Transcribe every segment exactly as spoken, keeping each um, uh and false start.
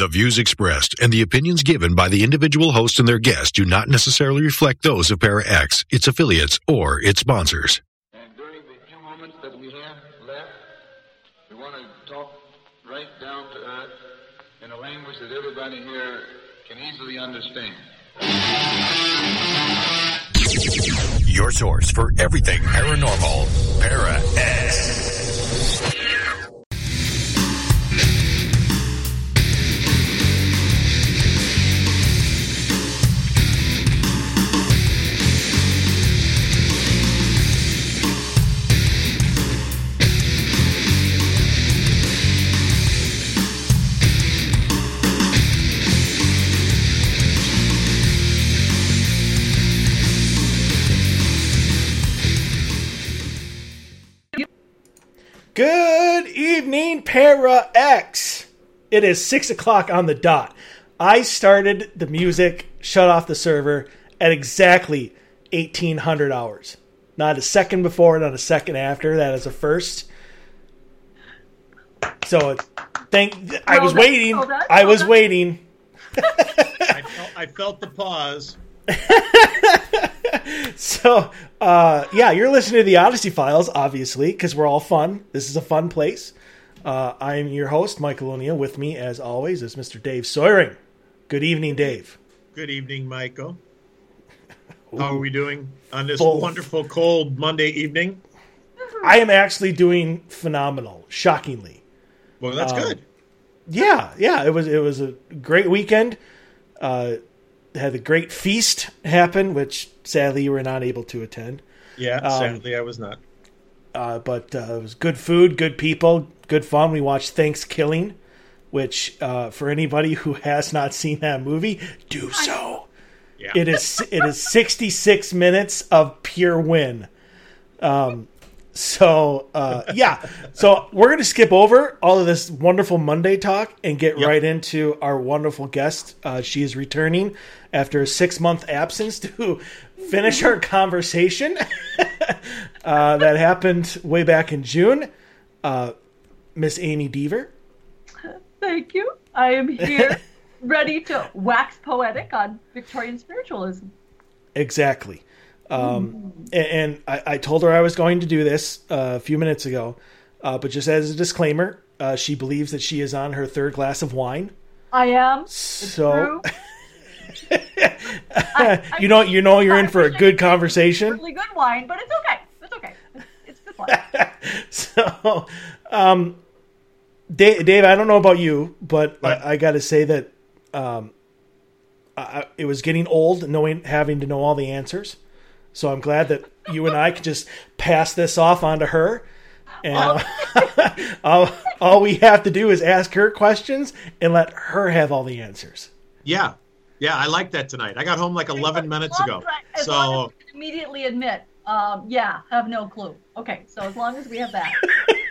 The views expressed and the opinions given by the individual host and their guests do not necessarily reflect those of Para-X, its affiliates, or its sponsors. And during the few moments that we have left, we want to talk right down to earth in a language that everybody here can easily understand. Your source for everything paranormal, Para-X. Good evening, Para-X. It is six o'clock on the dot. I started the music, shut off the server at exactly eighteen hundred hours. Not a second before, not a second after. That is a first. So, thank. I was waiting. I was waiting. I, felt, I felt the pause. So, uh, yeah, you're listening to the Odyssey Files, obviously, because we're all fun. This is a fun place. Uh, I'm your host, Michael O'Neill. With me, as always, is Mister Dave Sawyering. Good evening, Dave. Good evening, Michael. How are we doing on this Both. wonderful, cold Monday evening? I am actually doing phenomenal, shockingly. Well, that's Um, good. Yeah, yeah, it was it was a great weekend. Uh, had a great feast happen, which sadly you were not able to attend. Yeah, um, sadly I was not. Uh, but uh, it was good food, good people, good fun. We watched Thanksgiving, which uh, for anybody who has not seen that movie, do so. Yeah. It is it is sixty-six minutes of pure win. Um, so uh, yeah, so we're gonna skip over all of this wonderful Monday talk and get Yep. right into our wonderful guest. Uh, she is returning after a six month absence to finish our conversation uh, that happened way back in June. Uh, Miss Amy Deaver. Thank you. I am here, ready to wax poetic on Victorian spiritualism. Exactly. Um, and and I, I told her I was going to do this uh, a few minutes ago, uh, but just as a disclaimer, uh, she believes that she is on her third glass of wine. I am. It's So, true. I, I you know, you know, you're in for a appreciate good it. conversation. Really good wine, but it's okay. It's okay. It's, it's good wine. So, um, Dave, Dave, I don't know about you, but I, I got to say that um, I, it was getting old knowing having to know all the answers. So I'm glad that you and I could just pass this off onto her. And uh, all, all we have to do is ask her questions and let her have all the answers. Yeah. Yeah, I like that tonight. I got home like eleven minutes As ago. long as I- as long So, as we can immediately admit, um, yeah, have no clue. Okay, so as long as we have that.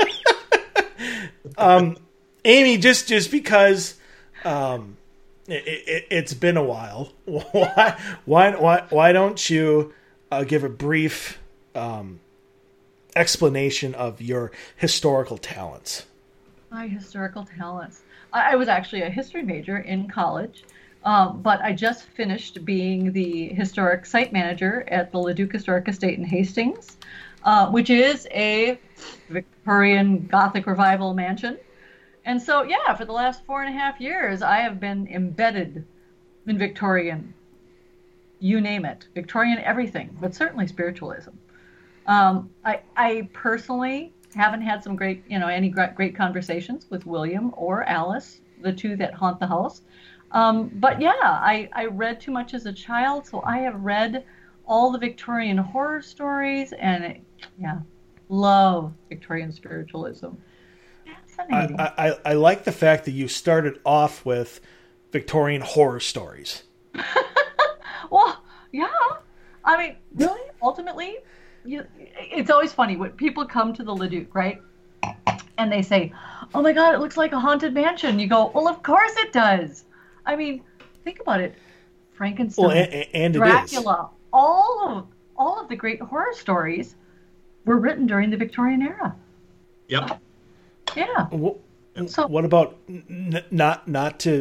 Um, Amy, just just because um, it, it, it's been a while, why why why why don't you uh, give a brief um, explanation of your historical talents? My historical talents. I, I was actually a history major in college, um, but I just finished being the historic site manager at the Leduc Historic Estate in Hastings, uh, which is a Victorian Gothic Revival mansion. And so, yeah, for the last four and a half years, I have been embedded in Victorian, you name it, Victorian everything, but certainly spiritualism. Um, I, I personally haven't had some great, you know, any great, great conversations with William or Alice, the two that haunt the house. Um, but yeah, I, I read too much as a child, so I have read all the Victorian horror stories, and it, yeah, love Victorian spiritualism. Fascinating. I, I, I like the fact that you started off with Victorian horror stories. Well, yeah. I mean, really, ultimately, you, it's always funny when people come to the Leduc, right? And they say, oh my God, it looks like a haunted mansion. You go, well, of course it does. I mean, think about it. Frankenstein, Well, and, and it Dracula, all of all of the great horror stories were written during the Victorian era. yep. Yeah. is. What, So- what about n- not not to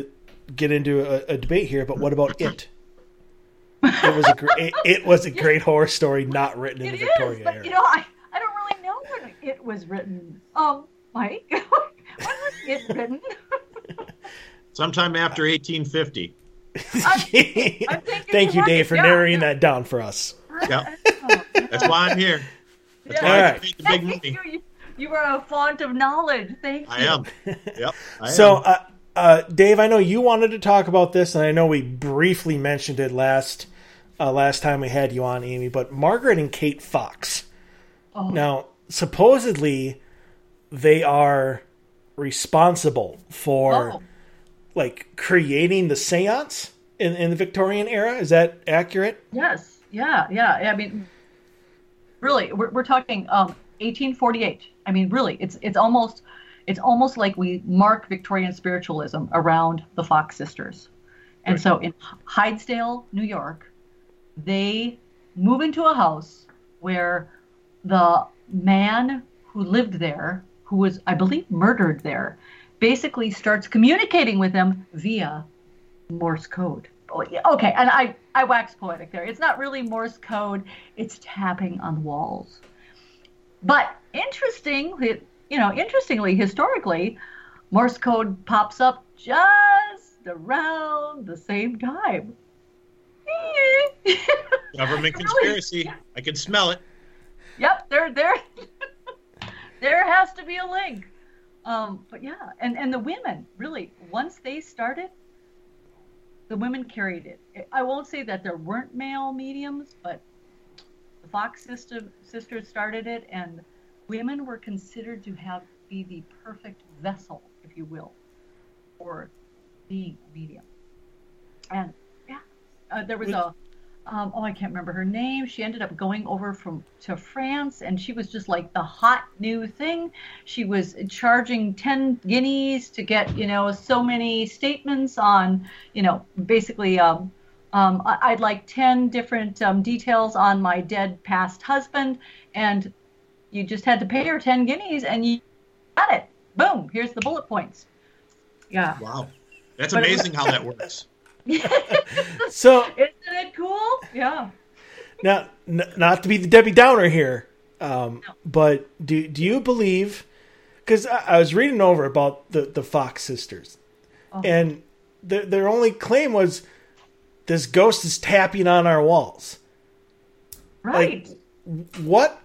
get into a, a debate here, but what about it? It was a great, it, it was a great horror story, not written in It the Victorian is, but era. you know, I, I don't really know when it was written. Um, Mike, when was it written? Sometime after eighteen fifty. I'm, I'm thinking Thank you, right. Dave, for Yeah, narrowing yeah. that down for us. Yep. Oh, That's why I'm here. That's Yeah. why I Alright. make the big Thank money. you. You, you are a font of knowledge. Thank you. I am. Yep. I So, am. uh, uh, Dave, I know you wanted to talk about this, and I know we briefly mentioned it last uh, last time we had you on, Amy. But Margaret and Kate Fox. Oh. Now, supposedly, they are responsible for Oh. like creating the seance in, in the Victorian era. Is that accurate? Yes. Yeah. Yeah. I mean, really, we're, we're talking um, eighteen forty-eight. I mean, really, it's it's almost it's almost like we mark Victorian spiritualism around the Fox sisters. And Right. so in Hydesdale, New York, they move into a house where the man who lived there, who was, I believe, murdered there, basically starts communicating with them via Morse code. Oh, yeah, okay, and I, I wax poetic there. It's not really Morse code. It's tapping on walls. But interestingly, you know, interestingly, historically, Morse code pops up just around the same time. Government Really? conspiracy. I can smell it. Yep, there, there, there has to be a link. Um, but yeah, and, and the women, really, once they started, the women carried it. I won't say that there weren't male mediums, but the Fox sister, sisters started it, and women were considered to have be the perfect vessel, if you will, for being a medium. And yeah, uh, there was a, um, oh, I can't remember her name. She ended up going over from to France, and she was just like the hot new thing. She was charging ten guineas to get, you know, so many statements on, you know, basically, um, um, I- I'd like ten different um, details on my dead past husband, and you just had to pay her ten guineas, and you got it. Boom, here's the bullet points. Yeah. Wow. That's But it was- amazing how that works. So Isn't it cool? Yeah. now, n- not to be the Debbie Downer here, um, but do do you believe? Because I, I was reading over about the, the Fox sisters, Oh. and their their only claim was this ghost is tapping on our walls. Right. What?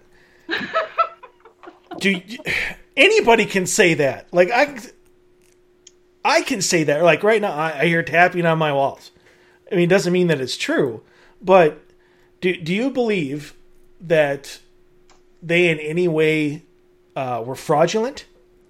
Do you, anybody can say that? Like I, I can say that. Like right now, I, I hear tapping on my walls. I mean, it doesn't mean that it's true, but do do you believe that they in any way uh, were fraudulent?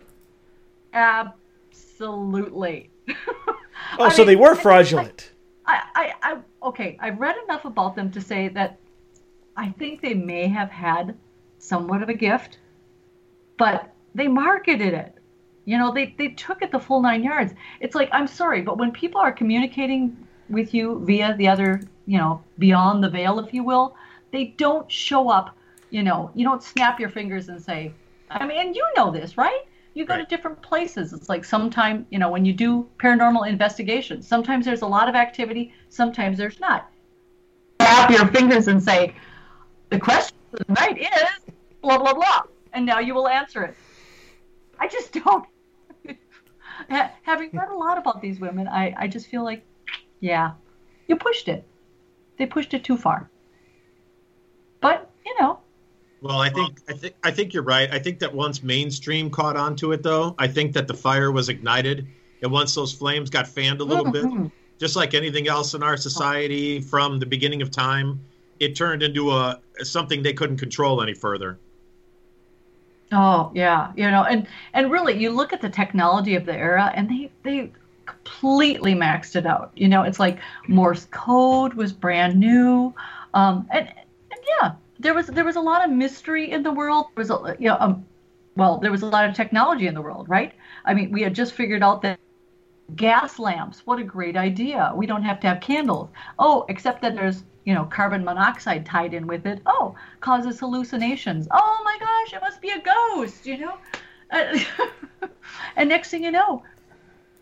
Absolutely. Oh, I so mean, they were fraudulent. I, I, I, okay, I've read enough about them to say that I think they may have had somewhat of a gift, but they marketed it. You know, they, they took it the full nine yards. It's like, I'm sorry, but when people are communicating with you via the other, you know, beyond the veil, if you will, they don't show up, you know, you don't snap your fingers and say, I mean, and you know this, right? You go Right. to different places. It's like sometime, you know, when you do paranormal investigations, sometimes there's a lot of activity, sometimes there's not. Snap your fingers and say, the question tonight is blah, blah, blah. And now you will answer it. I just don't. Ha- Having read a lot about these women, I, I just feel like, yeah, you pushed it. They pushed it too far. But, you know, Well, I think I think I think you're right. I think that once mainstream caught on to it, though, I think that the fire was ignited, and once those flames got fanned a little Mhm. bit, just like anything else in our society from the beginning of time, it turned into a something they couldn't control any further. oh, yeah, you know, and, and really, you look at the technology of the era, and they, they completely maxed it out. You know, it's like Morse code was brand new. Um, and, and yeah, there was there was a lot of mystery in the world. There was a, you know, um, well, there was a lot of technology in the world, right? I mean, we had just figured out that gas lamps, what a great idea. We don't have to have candles. Oh, except that there's, you know, carbon monoxide tied in with it. Oh, causes hallucinations. Oh my gosh, it must be a ghost, you know? Uh, and next thing you know,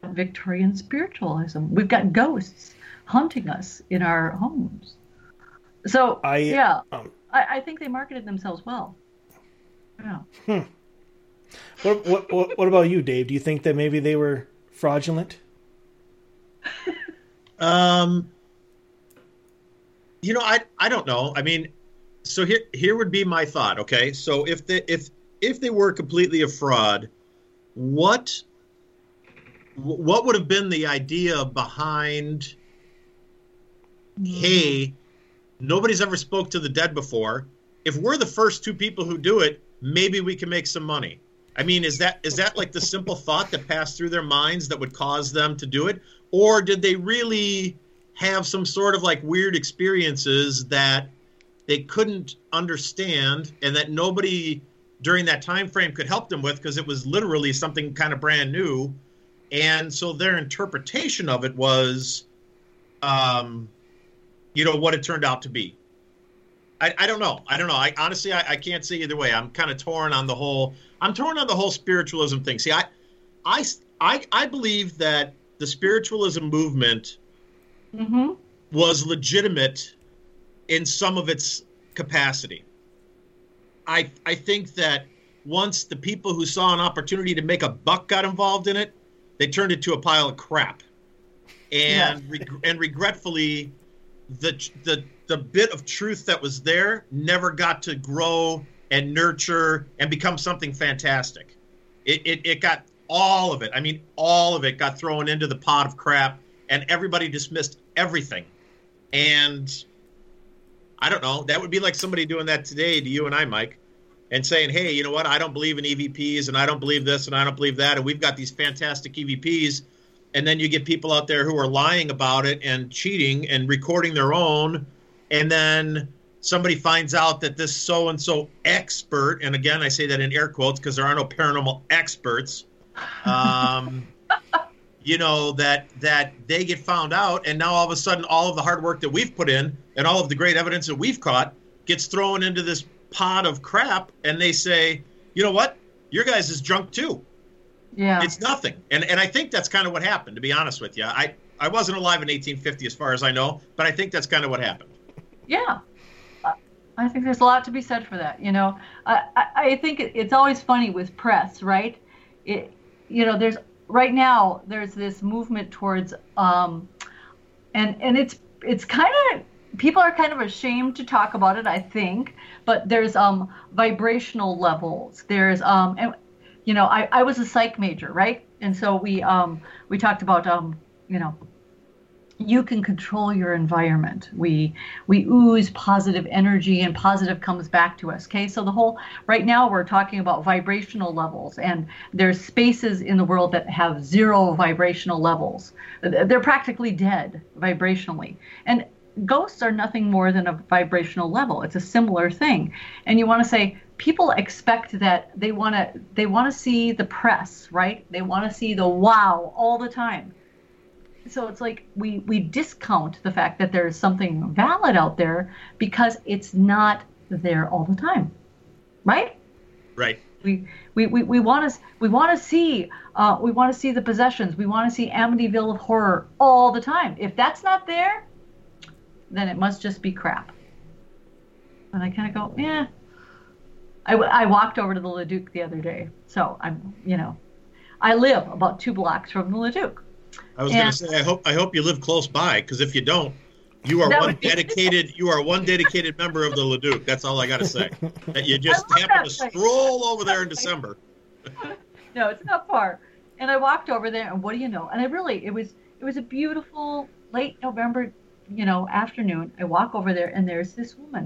Victorian spiritualism. We've got ghosts haunting us in our homes. So, I, yeah, um, I, I think they marketed themselves well. Yeah. Hmm. What, what, what, what about you, Dave? Do you think that maybe they were fraudulent? Um, you know, I I don't know. I mean, so here here would be my thought. Okay, so if they if if they were completely a fraud, what what would have been the idea behind? Hey, nobody's ever spoke to the dead before. If we're the first two people who do it, maybe we can make some money. I mean, is that is that like the simple thought that passed through their minds that would cause them to do it? Or did they really have some sort of like weird experiences that they couldn't understand and that nobody during that time frame could help them with because it was literally something kind of brand new? And so their interpretation of it was, um, you know, what it turned out to be. I, I don't know. I don't know. I honestly, I, I can't say either way. I'm kind of torn on the whole. I'm torn on the whole spiritualism thing. See, I, I, I, I believe that the spiritualism movement Mm-hmm. was legitimate in some of its capacity. I, I think that once the people who saw an opportunity to make a buck got involved in it, they turned it to a pile of crap. And Yeah. reg- and regretfully, the the the bit of truth that was there never got to grow and nurture and become something fantastic. It, it it got all of it. I mean, all of it got thrown into the pot of crap, and everybody dismissed everything. And I don't know. That would be like somebody doing that today to you and I, Mike, and saying, "Hey, you know what? I don't believe in E V Ps, and I don't believe this, and I don't believe that, and we've got these fantastic E V Ps." And then you get people out there who are lying about it and cheating and recording their own. And then somebody finds out that this so-and-so expert, and again, I say that in air quotes because there are no paranormal experts, um, you know, that that they get found out. And now all of a sudden, all of the hard work that we've put in and all of the great evidence that we've caught gets thrown into this pot of crap. And they say, you know what? Your guys is junk too. Yeah. It's nothing. And and I think that's kind of what happened, to be honest with you. I, I wasn't alive in eighteen fifty as far as I know, but I think that's kind of what happened. Yeah. I think there's a lot to be said for that. You know, I, I, I think it, it's always funny with press, right? It, you know, there's right now there's this movement towards, um, and and it's it's kind of people are kind of ashamed to talk about it, I think. But there's um vibrational levels. There's um and you know I, I was a psych major, right? And so we um we talked about um you know. You can control your environment. We we ooze positive energy and positive comes back to us. Okay, so the whole right now we're talking about vibrational levels, and there's spaces in the world that have zero vibrational levels. They're practically dead vibrationally. And ghosts are nothing more than a vibrational level. It's a similar thing. And you want to say people expect that they want to they want to see the press, right? They want to see the wow all the time. So it's like we, we discount the fact that there's something valid out there because it's not there all the time, right? Right. We we we, we want to we want to see uh, we want to see the possessions. We want to see Amityville horror all the time. If that's not there, then it must just be crap. And I kind of go, yeah. I, I walked over to the Leduc the other day, so I'm you know, I live about two blocks from the Leduc. I was And- going to say, I hope I hope you live close by, because if you don't, you are That one would be- dedicated you are one dedicated member of the Leduc. That's all I got to say. That you just I love happen that to place. stroll over there in December. No, it's not far. And I walked over there, and what do you know? And I really, it was it was a beautiful late November, you know, afternoon. I walk over there, and there's this woman.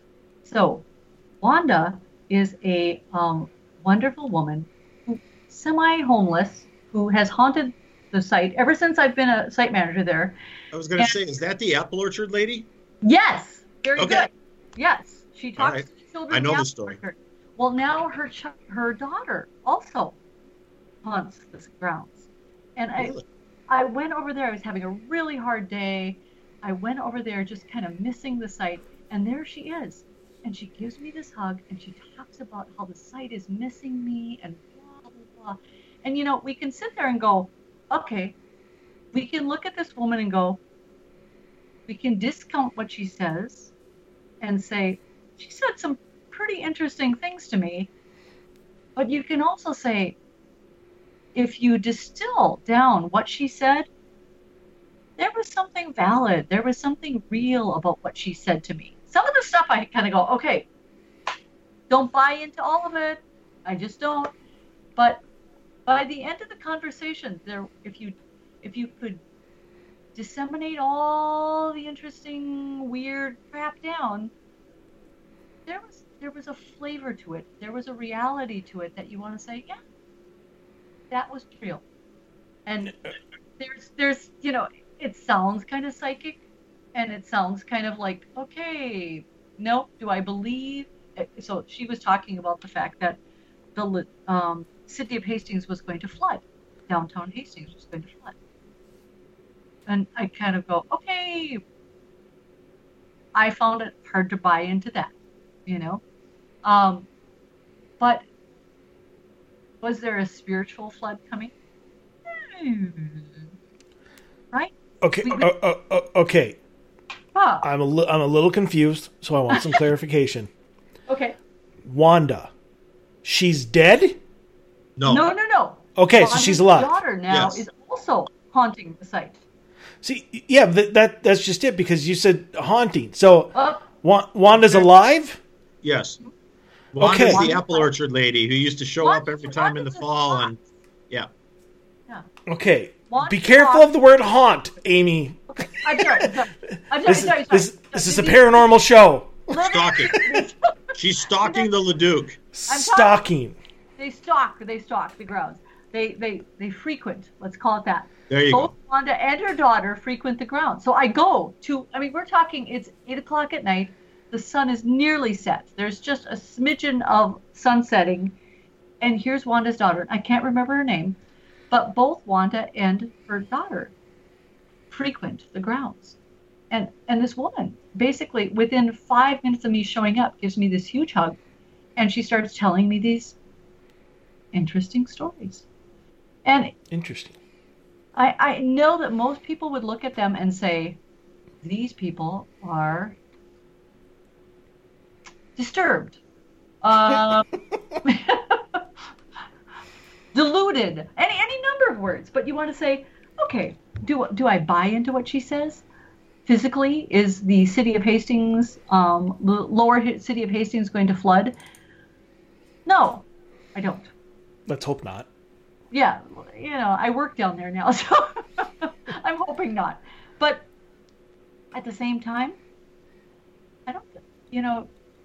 So, Wanda is a um, wonderful woman, who, semi-homeless, who has haunted the site ever since I've been a site manager there. I was going to And- say, is that the apple orchard lady? Yes, very Okay. good. Yes, she talks right. to the children. I know in the apple story. orchard. Well, now her ch- her daughter also haunts the grounds, and I Really? I went over there. I was having a really hard day. I went over there just kind of missing the site, and there she is, and she gives me this hug, and she talks about how the site is missing me, and blah blah blah. And you know, we can sit there and go, okay, we can look at this woman and go, we can discount what she says and say, she said some pretty interesting things to me. But you can also say, if you distill down what she said, there was something valid. There was something real about what she said to me. Some of the stuff I kind of go, okay, don't buy into all of it. I just don't. But by the end of the conversation, there, if you, if you could disseminate all the interesting, weird crap down, there was there was a flavor to it. There was a reality to it that you want to say, yeah, that was real. And there's there's you know, it sounds kind of psychic, and it sounds kind of like, okay, no, do I believe? So she was talking about the fact that the um, city of Hastings was going to flood. Downtown Hastings was going to flood. And I kind of go, okay, I found it hard to buy into that, you know. Um, but was there a spiritual flood coming? Hmm. Right? Okay. We- uh, uh, uh, okay. Huh. I'm a li- I'm a little confused, so I want some clarification. Okay. Wanda, she's dead? No. No, no, no. Okay, so Wanda's she's alive. daughter now Yes. is also haunting the site. See, yeah, that, that that's just it, because you said haunting. So Oh, Wa- Wanda's alive? Yes. Wanda's Okay. the apple orchard lady who used to show up every time in the fall, and yeah. yeah. Okay. Wanda- Be careful of the word haunt, Amy. Okay. I'm sorry. I'm sorry. I'm sorry. This, sorry, sorry. this, this is a Let me- paranormal show. let me- Stalking. She's stalking the Leduc. Stalking. They stalk. They stalk the grounds. They they they frequent. Let's call it that. There you Both go. Wanda and her daughter frequent the grounds. So I go to. I mean, we're talking. It's eight o'clock at night. The sun is nearly set. There's just a smidgen of sun setting, and here's Wanda's daughter. I can't remember her name, but both Wanda and her daughter frequent the grounds. And and this woman, basically, within five minutes of me showing up, gives me this huge hug, and she starts telling me these interesting stories. And Interesting. I, I know that most people would look at them and say, these people are disturbed, uh, deluded, any any number of words. But you want to say, okay, do do I buy into what she says? Physically, is the city of Hastings, um, the lower H- city of Hastings, going to flood? No, I don't. Let's hope not. Yeah, you know, I work down there now, so I'm hoping not. But at the same time, I don't, you know,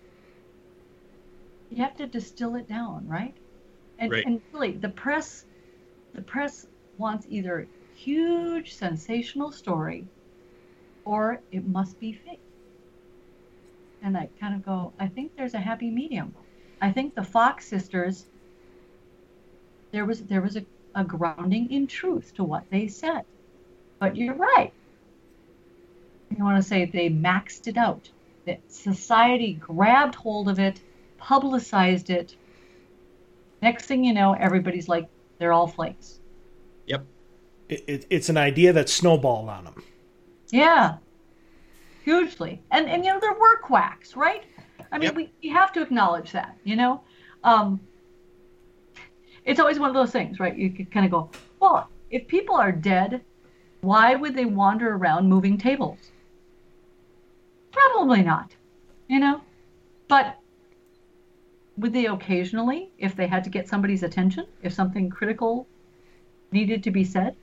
you have to distill it down, right? And, Right. and really, the press, the press wants either a huge sensational story, or it must be fake. And I kind of go, I think there's a happy medium. I think the Fox sisters, there was there was a, a grounding in truth to what they said. But you're right. You want to say they maxed it out. That society grabbed hold of it, publicized it. Next thing you know, everybody's like, they're all flakes. Yep. It, it, it's an idea that snowballed on them. Yeah. Hugely. And, and you know, there were quacks, right? I mean, Yep. we, we have to acknowledge that, you know? Um, it's always one of those things, right? You could kind of go, well, if people are dead, why would they wander around moving tables? Probably not, you know? But would they occasionally, if they had to get somebody's attention, if something critical needed to be said?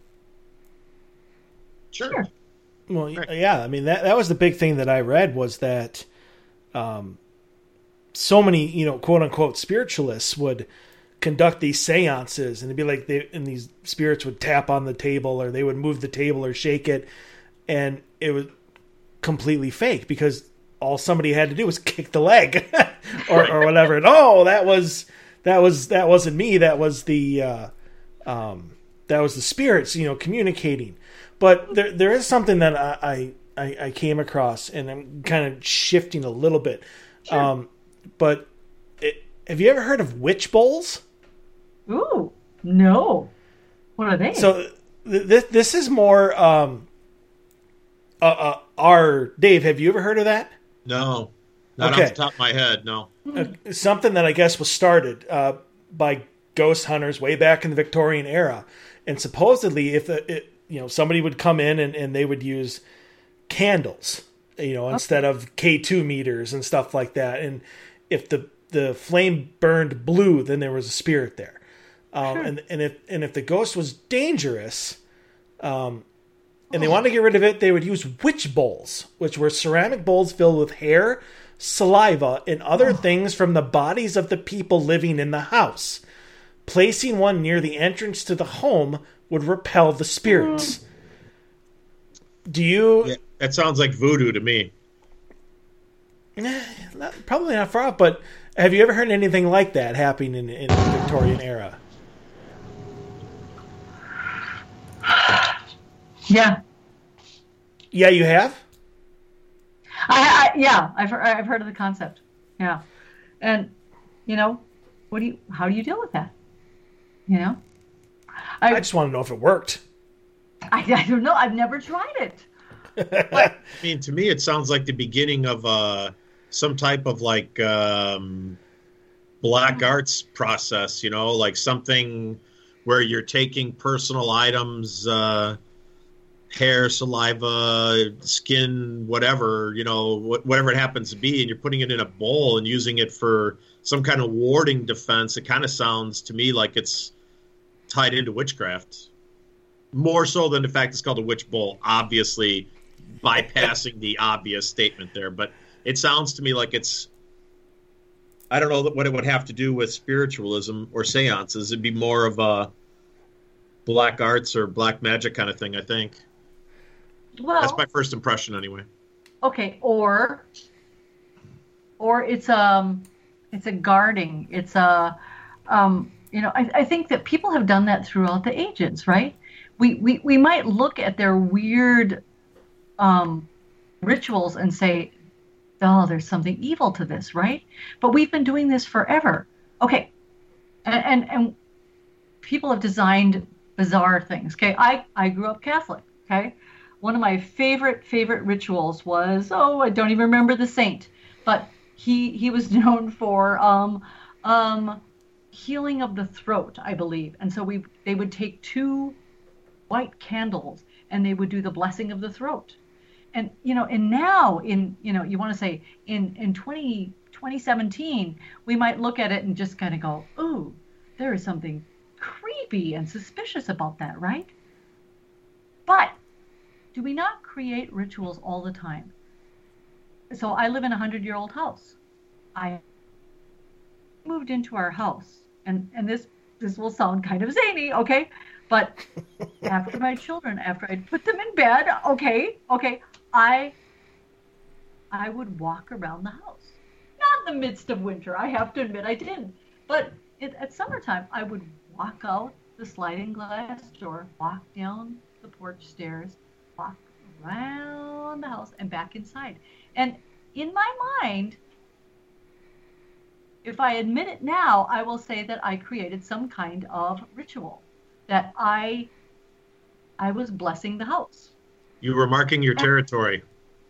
Sure. Sure. Well, y- Right. yeah, I mean, that that was the big thing that I read, was that um, so many, you know, quote unquote spiritualists would conduct these seances, and it'd be like they, and these spirits would tap on the table, or they would move the table or shake it, and it was completely fake, because all somebody had to do was kick the leg or, or whatever. And oh, that was that was that wasn't me. That was the uh, um, that was the spirits, you know, communicating. But there there is something that I I, I came across, and I'm kind of shifting a little bit. Sure. Um, but it, have you ever heard of witch bowls? Ooh, no. What are they? So this this is more um, uh, uh, our Dave. Have you ever heard of that? No, not Okay. off the top of my head. No. Uh, something that I guess was started uh, by ghost hunters way back in the Victorian era, and supposedly, if it, it, you know somebody would come in and, and they would use candles, you know, instead of K two meters and stuff like that, and if the the flame burned blue, then there was a spirit there, um, Sure. and and if and if the ghost was dangerous, um, and they wanted to get rid of it, they would use witch bowls, which were ceramic bowls filled with hair, saliva, and other things from the bodies of the people living in the house. Placing one near the entrance to the home would repel the spirits. Do you... Yeah, that sounds like voodoo to me. Eh, not, probably not far off, but have you ever heard anything like that happening in, in the Victorian era? Yeah. Yeah, you have? I, I yeah, I've heard, I've heard of the concept. Yeah, and you know, what do you? How do you deal with that? You know, I I just want to know if it worked. I, I don't know. I've never tried it. I mean, to me, it sounds like the beginning of uh, some type of like um, black arts process. You know, like something where you're taking personal items, uh, hair, saliva, skin, whatever, you know, wh- whatever it happens to be, and you're putting it in a bowl and using it for some kind of warding defense. It kind of sounds to me like it's tied into witchcraft. More so than the fact it's called a witch bowl, obviously bypassing the obvious statement there. But it sounds to me like it's, I don't know what it would have to do with spiritualism or seances. It'd be more of a black arts or black magic kind of thing, I think. Well, That's my first impression anyway. okay, or or it's um it's a guarding. It's a um you know, I, I think that people have done that throughout the ages, right? We we, we might look at their weird um rituals and say, oh, there's something evil to this, right? But we've been doing this forever. Okay. And and, and people have designed bizarre things. Okay. I, I grew up Catholic. Okay. One of my favorite, favorite rituals was, oh, I don't even remember the saint, but he he was known for um um healing of the throat, I believe. And so we they would take two white candles and they would do the blessing of the throat. And you know, and now in you know, you want to say in in twenty, twenty seventeen, we might look at it and just kind of go, ooh, there is something creepy and suspicious about that, right? But do we not create rituals all the time? So I live in a hundred-year-old house. I moved into our house, and and this this will sound kind of zany, okay? But after my children, after I'd put them in bed, okay, okay, I I would walk around the house. Not in the midst of winter, I have to admit I didn't. But it, at summertime, I would walk out the sliding glass door, walk down the porch stairs, walk around the house and back inside. And in my mind, if I admit it now, I will say that I created some kind of ritual, that I I was blessing the house. You were marking your territory.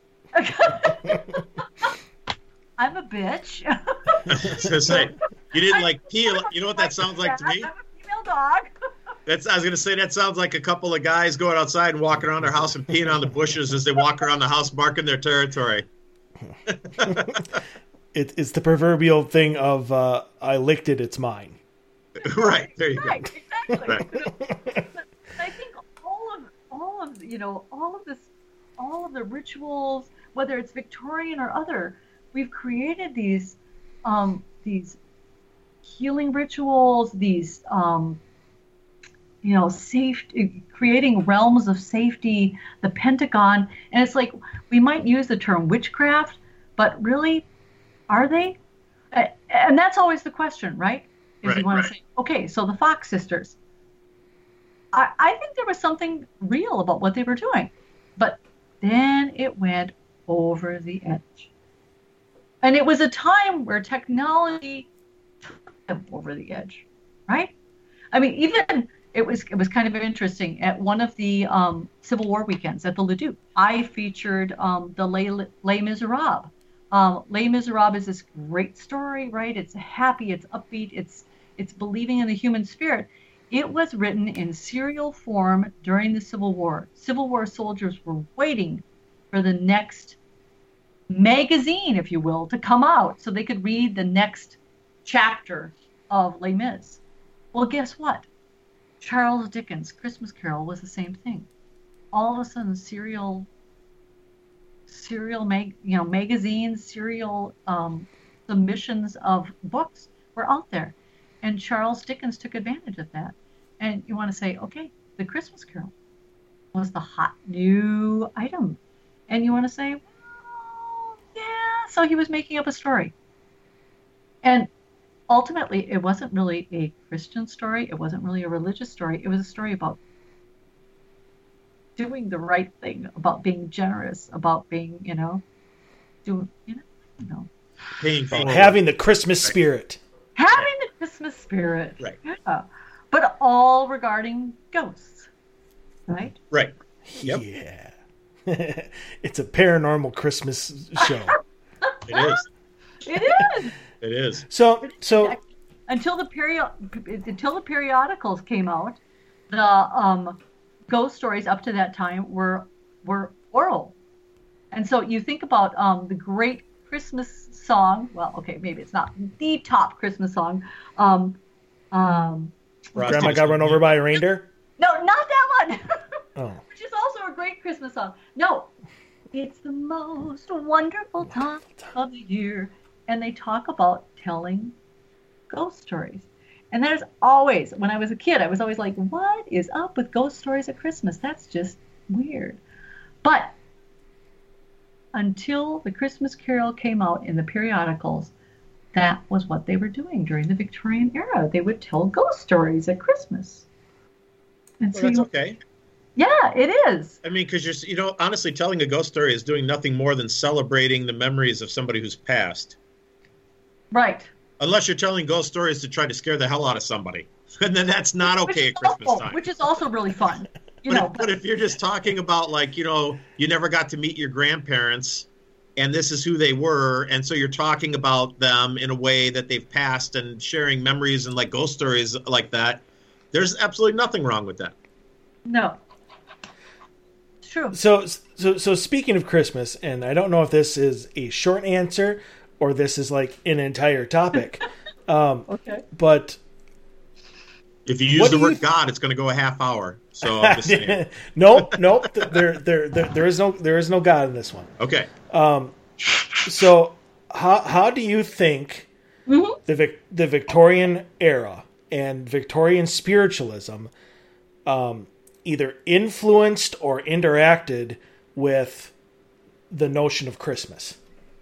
I'm a bitch. I was gonna say, you didn't like peel. You know what that sounds like to me? I'm a female dog. That's. I was gonna say that sounds like a couple of guys going outside and walking around their house and peeing on the bushes as they walk around the house, marking their territory. It, it's the proverbial thing of uh, I licked it, it's mine. Right there you Right, go. exactly. Right. But I think all of all of you know all of this, all of the rituals, whether it's Victorian or other, we've created these um, these healing rituals, these um, you know safe, creating realms of safety, the Pentagon, and it's like we might use the term witchcraft, but really, are they? Uh, and that's always the question, right? If Right, you want right. to say, okay, so the Fox sisters, I, I think there was something real about what they were doing, but then it went over the edge. And it was a time where technology took them over the edge, right? I mean, even it was it was kind of interesting. At one of the um, Civil War weekends at the Leduc, I featured um, the Les, Les Miserables. Um, Les Miserables is this great story, right? It's happy, it's upbeat, it's it's believing in the human spirit. It was written in serial form during the Civil War. Civil War soldiers were waiting for the next magazine, if you will, to come out so they could read the next chapter of Les Mis. Well, guess what? Charles Dickens' Christmas Carol was the same thing. All of a sudden, serial, serial, mag, you know, magazines, serial um, submissions of books were out there, and Charles Dickens took advantage of that. And you want to say, okay, the Christmas Carol was the hot new item, and you want to say, well, yeah, so he was making up a story, and ultimately, it wasn't really a Christian story. It wasn't really a religious story. It was a story about doing the right thing, about being generous, about being, you know, doing, you know, you know. Paying for having the Christmas right. spirit. Having the Christmas spirit. Right. Yeah. But all regarding ghosts, right? Right. Yep. Yeah. It's a paranormal Christmas show. It is. It is. It is. So, so until the period, until the periodicals came out, the um, ghost stories up to that time were were oral, and so you think about um, the great Christmas song. Well, okay, maybe it's not the top Christmas song. Um, um, Grandma got run over by a reindeer. No, not that one. Oh. Which is also a great Christmas song. No, it's the most wonderful time of the year. And they talk about telling ghost stories. And there's always, when I was a kid, I was always like, what is up with ghost stories at Christmas? That's just weird. But until the Christmas Carol came out in the periodicals, that was what they were doing during the Victorian era. They would tell ghost stories at Christmas. And well, so that's you, okay. Yeah, it is. I mean, because you're, you know, honestly, telling a ghost story is doing nothing more than celebrating the memories of somebody who's passed. Right. Unless you're telling ghost stories to try to scare the hell out of somebody. And then that's not okay at Christmas awful, time. Which is also really fun. You but, know, if, but if you're just talking about, like, you know, you never got to meet your grandparents and this is who they were, and so you're talking about them in a way that they've passed and sharing memories and like ghost stories like that, there's absolutely nothing wrong with that. No. It's true. So, so, so speaking of Christmas, and I don't know if this is a short answer or this is like an entire topic. Um, okay. But if you use the word th- God, it's going to go a half hour. So I'm just saying. nope, nope. There, there, there, there is no, there is no God in this one. Okay. Um, so how how do you think mm-hmm. the Vic, the Victorian era and Victorian spiritualism um, either influenced or interacted with the notion of Christmas?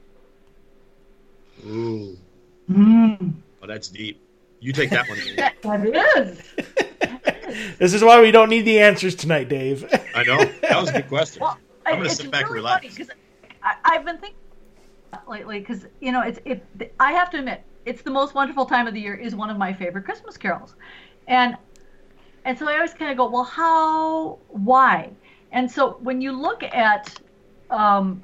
Ooh. Mm. Oh, that's deep. You take that one. that, that is. This is why we don't need the answers tonight, Dave. I know. That was a good question. Well, I'm going to sit back really and relax. Funny I, I've been thinking lately because, you know, it's it. I have to admit, It's the Most Wonderful Time of the Year is one of my favorite Christmas carols. And and so I always kind of go, well, how, why? And so when you look at um,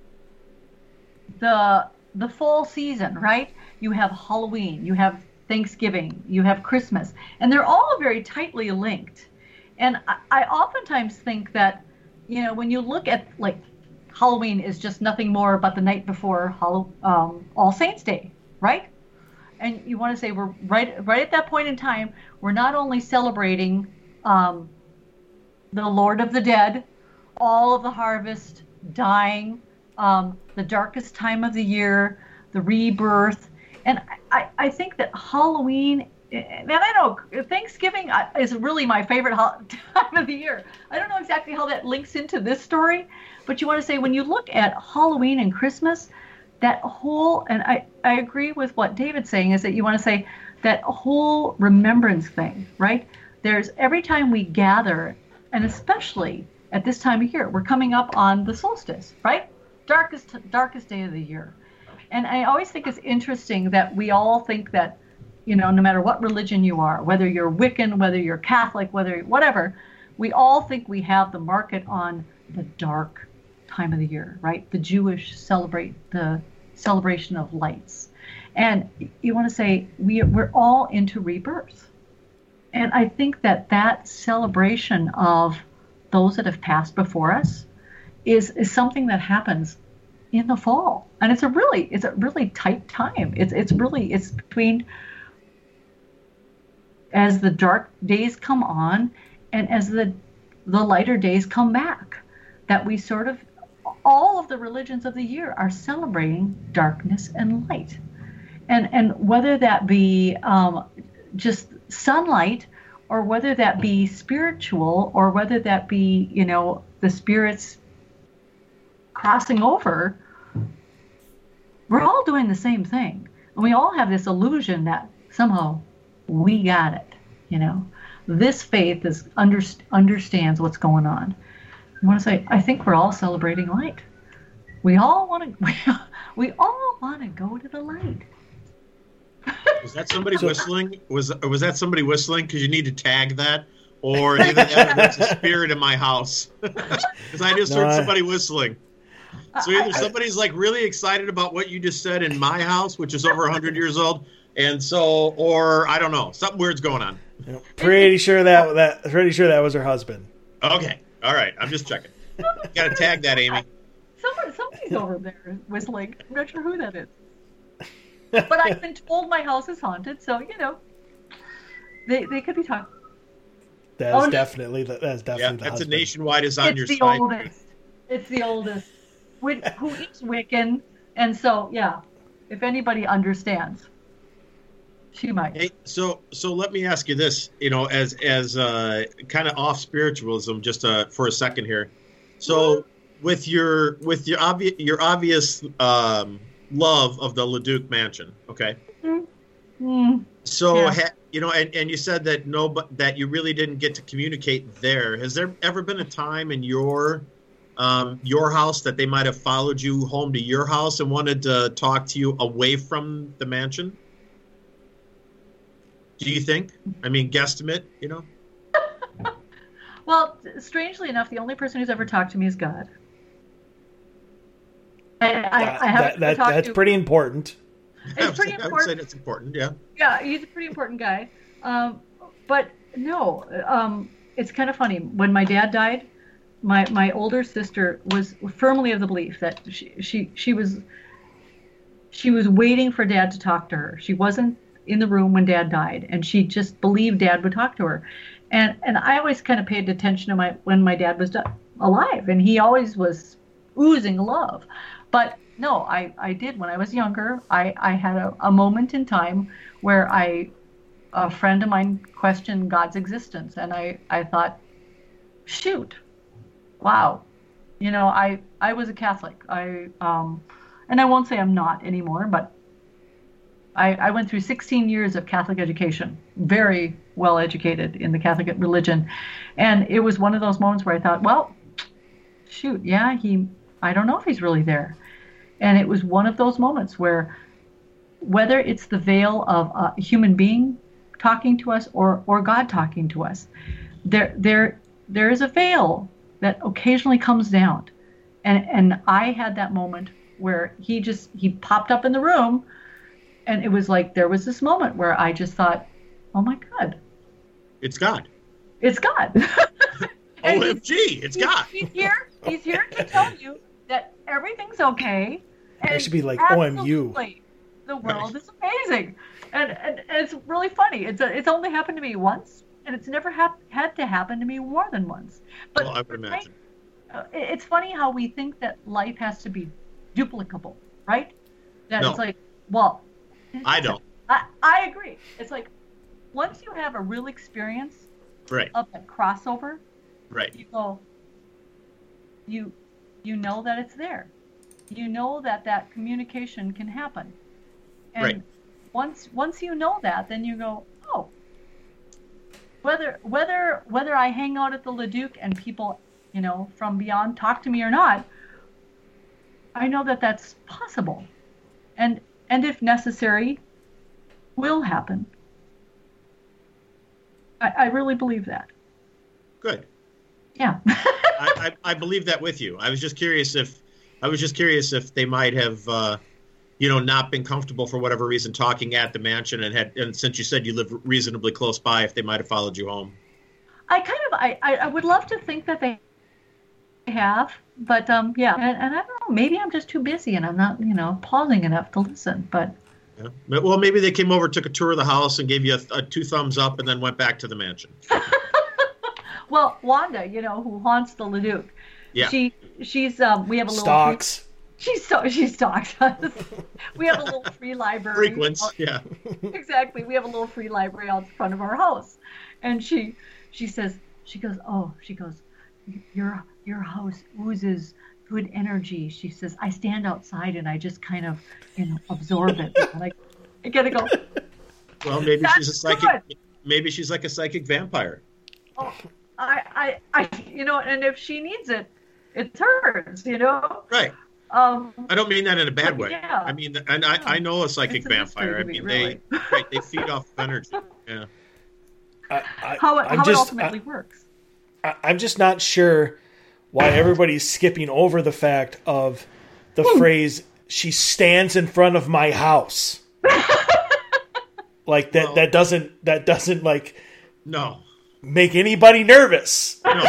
the the fall season, right? You have Halloween, you have Thanksgiving, you have Christmas, and they're all very tightly linked. And I, I oftentimes think that, you know, when you look at, like, Halloween is just nothing more but the night before Hall- um, All Saints Day, right? And you want to say we're right right at that point in time, we're not only celebrating um, the Lord of the Dead, all of the harvest, dying, um, the darkest time of the year, the rebirth. And I, I think that Halloween, and I know Thanksgiving is really my favorite time of the year. I don't know exactly how that links into this story, but you want to say when you look at Halloween and Christmas, that whole, and I, I agree with what David's saying, is that you want to say that whole remembrance thing, right? There's every time we gather, and especially at this time of year, we're coming up on the solstice, right? Darkest, darkest day of the year. And I always think it's interesting that we all think that, you know, no matter what religion you are, whether you're Wiccan, whether you're Catholic, whether whatever, we all think we have the market on the dark time of the year, right? The Jewish celebrate the celebration of lights. And you want to say we, we're all into rebirth. And I think that that celebration of those that have passed before us is, is something that happens in the fall. And it's a really, it's a really tight time. It's, it's really, it's between as the dark days come on and as the, the lighter days come back, that we sort of, all of the religions of the year are celebrating darkness and light. And, and whether that be um, just sunlight, or whether that be spiritual, or whether that be, you know, the spirits crossing over, we're all doing the same thing. And we all have this illusion that somehow we got it, you know. This faith is under, understands what's going on. I want to say, I think we're all celebrating light. We all want to, we, we all want to go to the light. Was that somebody whistling? Was was that somebody whistling? Because you need to tag that, or either that or it's a spirit in my house. Because I just no, heard somebody whistling. So either somebody's like really excited about what you just said in my house, which is over a hundred years old, and so, or I don't know, something weird's going on. Pretty sure that that pretty sure that was her husband. Okay, all right, I'm just checking. Got to tag that, Amy. Somebody, somebody's over there whistling. I'm not sure who that is. But I've been told my house is haunted, so you know, they they could be talking. That's oh, definitely the, that's definitely yeah. The that's husband. A nationwide is on it's your the site. Oldest. It's the oldest. Who is Wiccan, and so yeah, if anybody understands, she might. Hey, so so let me ask you this, you know, as as uh, kind of off spiritualism, just uh, for a second here. So mm-hmm. with your with your obvious your obvious. Um, love of the Leduc Mansion, okay? Mm-hmm. So, yeah. ha, you know, and, and you said that no, but that you really didn't get to communicate there. Has there ever been a time in your um, your house that they might have followed you home to your house and wanted to talk to you away from the mansion? Do you think? I mean, guesstimate, you know? Well, strangely enough, the only person who's ever talked to me is God. I, I, I haven't that, that, that's to, pretty important. It's pretty important. I would say that's important, yeah. Yeah, he's a pretty important guy. Um, but no, um, it's kind of funny. When my dad died, my, my older sister was firmly of the belief that she, she she was she was waiting for Dad to talk to her. She wasn't in the room when Dad died, and she just believed Dad would talk to her. And and I always kind of paid attention to my when my dad was alive, and he always was oozing love. But no, I, I did when I was younger. I, I had a, a moment in time where I, a friend of mine questioned God's existence. And I, I thought, shoot, wow. You know, I, I was a Catholic. I um, and I won't say I'm not anymore, but I, I went through sixteen years of Catholic education, very well educated in the Catholic religion. And it was one of those moments where I thought, well, shoot, yeah, he... I don't know if he's really there. And it was one of those moments where whether it's the veil of a human being talking to us or, or God talking to us, there there there is a veil that occasionally comes down. And and I had that moment where he just he popped up in the room, and it was like there was this moment where I just thought, oh my God. It's God. It's God. O M G, it's he's, God. He's here. He's here to tell you that everything's okay. And I should be like O M U. The world is amazing, and, and, and it's really funny. It's a, it's only happened to me once, and it's never ha- had to happen to me more than once. But well, I would imagine. Right, uh, it's funny how we think that life has to be duplicable, right? That no. It's like, well, I don't. I, I agree. It's like once you have a real experience right. of that crossover, right? You go. You you know that it's there. You know that that communication can happen. And right. once once you know that, then you go, oh, whether whether whether I hang out at the Leduc and people, you know, from beyond talk to me or not, I know that that's possible. And and if necessary, will happen. I, I really believe that. Good. Yeah. I, I, I believe that with you. I was just curious if I was just curious if they might have, uh, you know, not been comfortable for whatever reason talking at the mansion, and had, and since you said you live reasonably close by, if they might have followed you home. I kind of, I, I would love to think that they have, but um, yeah, and, and I don't know, maybe I'm just too busy and I'm not, you know, pausing enough to listen, but. Yeah. Well, maybe they came over, took a tour of the house, and gave you a, a two thumbs up, and then went back to the mansion. Well, Wanda, you know, who haunts the Leduc, yeah. she, she's, um, we have a little. Stalks. She, so, she stalks us. We have a little free library. Frequents, out, yeah. Exactly. We have a little free library out front of our house. And she, she says, she goes, oh, she goes, your, your house oozes good energy. She says, I stand outside and I just kind of, you know, absorb it. And I, I gotta go. Well, maybe That's she's a psychic. Good. Maybe she's like a psychic vampire. Oh, I, I, I, you know, and if she needs it, it's hers, you know? Right. Um, I don't mean that in a bad way. Yeah. I mean, and I, I know a psychic a vampire. I me, mean, really. they right, they feed off energy. Yeah. I, I, how it, I'm how just, it ultimately I, works. I, I'm just not sure why everybody's skipping over the fact of the Ooh. phrase, she stands in front of my house. Like that, well, that doesn't, that doesn't like no make anybody nervous. No.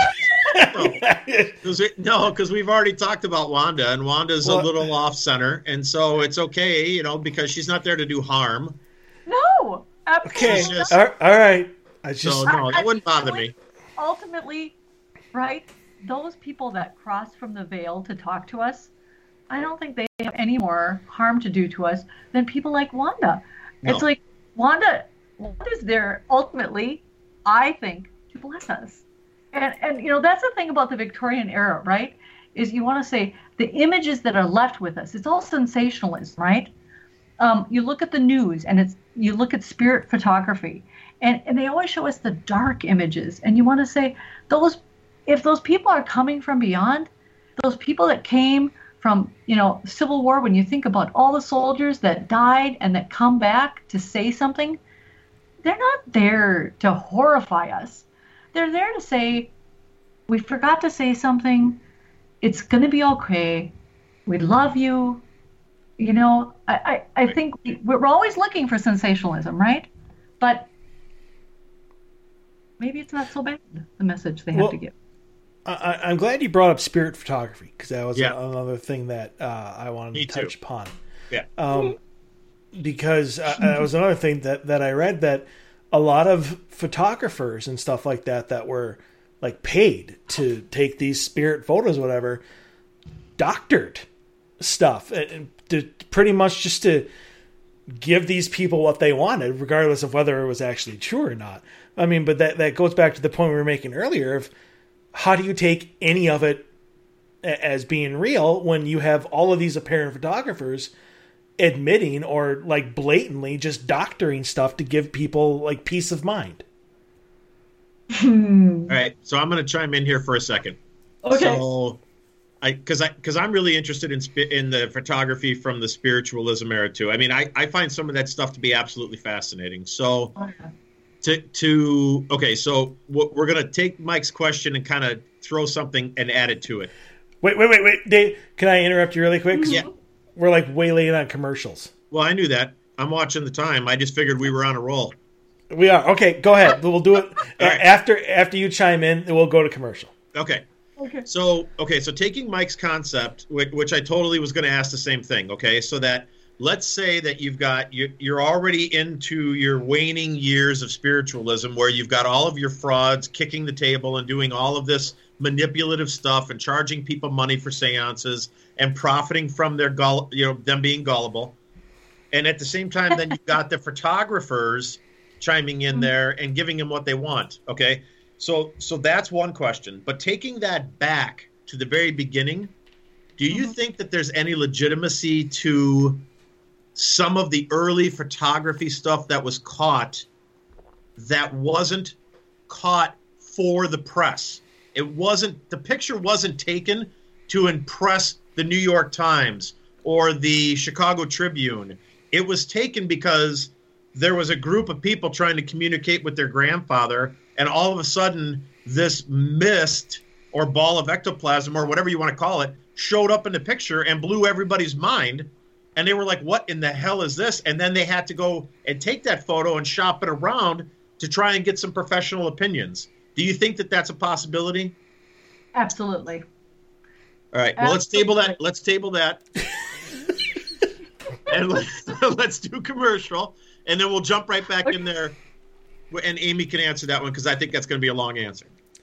Because no, because we've already talked about Wanda, and Wanda's well, a little off center, and so it's okay, you know, because she's not there to do harm. No, absolutely. Okay, just, all right. I just so no, that wouldn't bother me. Ultimately, right? Those people that cross from the veil to talk to us, I don't think they have any more harm to do to us than people like Wanda. No. It's like Wanda, Wanda's there ultimately, I think, to bless us. And, and, you know, that's the thing about the Victorian era, right? Is you want to say the images that are left with us, it's all sensationalism, right? Um, you look at the news and it's, you look at spirit photography and, and they always show us the dark images. And you want to say those, if those people are coming from beyond, those people that came from, you know, Civil War, when you think about all the soldiers that died and that come back to say something, they're not there to horrify us. They're there to say, we forgot to say something. It's going to be okay. We love you. You know, I, I, I think we're always looking for sensationalism, right? But maybe it's not so bad, the message they have well, to give. I, I'm glad you brought up spirit photography, because that was yeah. a, another thing that uh, I wanted Me to touch too. upon. Yeah. Um, because uh, that was another thing that, that I read, that a lot of photographers and stuff like that that were like paid to take these spirit photos, whatever, doctored stuff, and to, pretty much just to give these people what they wanted, regardless of whether it was actually true or not. I mean, but that, that goes back to the point we were making earlier of how do you take any of it as being real when you have all of these apparent photographers admitting or like blatantly just doctoring stuff to give people like peace of mind. All right, so I'm going to chime in here for a second. Okay. So, I because I because I'm really interested in in the photography from the spiritualism era too. I mean, I, I find some of that stuff to be absolutely fascinating. So, okay. to to okay, so we're going to take Mike's question and kind of throw something and add it to it. Wait, wait, wait, wait, Dave. Can I interrupt you really quick? Yeah. We're like way late on commercials. Well, I knew that. I'm watching the time. I just figured we were on a roll. We are. Okay, go ahead. We'll do it right. after after you chime in. We'll go to commercial. Okay. Okay. So, okay, so taking Mike's concept, which, which I totally was going to ask the same thing, okay? So that let's say that you've got you you're already into your waning years of spiritualism where you've got all of your frauds kicking the table and doing all of this manipulative stuff and charging people money for seances and profiting from their gull, you know, them being gullible. And at the same time, then you've got the photographers chiming in there and giving them what they want. Okay. So, so that's one question, but taking that back to the very beginning, do you mm-hmm. think that there's any legitimacy to some of the early photography stuff that was caught that wasn't caught for the press? It wasn't, the picture wasn't taken to impress the New York Times or the Chicago Tribune. It was taken because there was a group of people trying to communicate with their grandfather, and all of a sudden this mist or ball of ectoplasm or whatever you want to call it showed up in the picture and blew everybody's mind. And they were like, what in the hell is this? And then they had to go and take that photo and shop it around to try and get some professional opinions. Do you think that that's a possibility? Absolutely. All right. Well, let's table that. Let's table that. And let's, let's do commercial. And then we'll jump right back Okay. in there. And Amy can answer that one because I think that's going to be a long answer.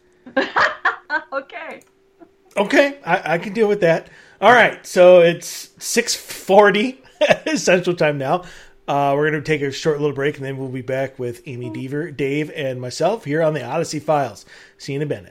Okay. Okay, I, I can deal with that. All right, so it's six forty Central Time now. Uh, we're going to take a short little break, and then we'll be back with Amy Deaver, Dave, and myself here on the Odyssey Files. See you in a minute.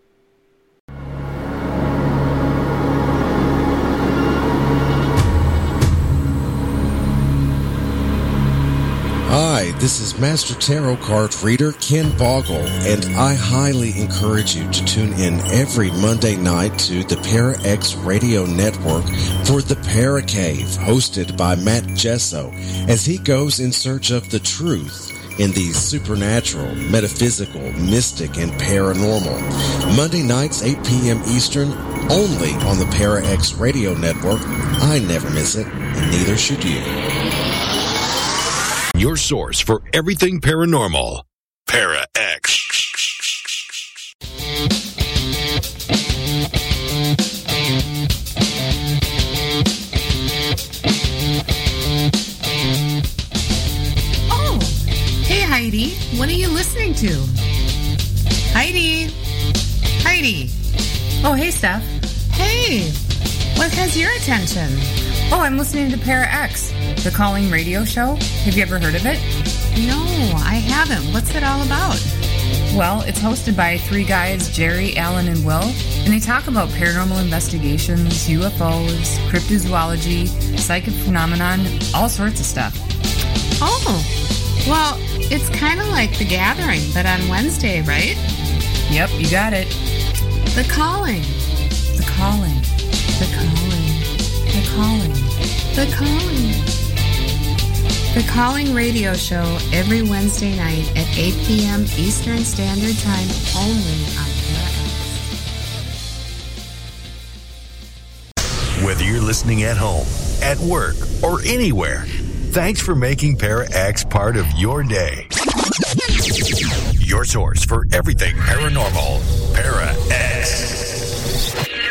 Hi, this is Master Tarot Card Reader Ken Boggle, and I highly encourage you to tune in every Monday night to the Para X Radio Network for the Para Cave, hosted by Matt Gesso, as he goes in search of the truth in the supernatural, metaphysical, mystic, and paranormal. Monday nights, eight p.m. Eastern, only on the Para X Radio Network. I never miss it, and neither should you. Your source for everything paranormal. Para X. Oh, hey Heidi, what are you listening to? Heidi, Heidi. Oh, hey Steph. Hey, what has your attention? Oh, I'm listening to Para X, the calling radio show. Have you ever heard of it? No, I haven't. What's it all about? Well, it's hosted by three guys, Jerry, Alan, and Will, and they talk about paranormal investigations, U F Os, cryptozoology, psychic phenomenon, all sorts of stuff. Oh, well, it's kind of like The Gathering, but on Wednesday, right? Yep, you got it. The Calling. The Calling. The Calling. The Calling. The Calling. The Calling radio show every Wednesday night at eight p.m. Eastern Standard Time, only on Para X. Whether you're listening at home, at work, or anywhere, thanks for making Para X part of your day. Your source for everything paranormal. Para X.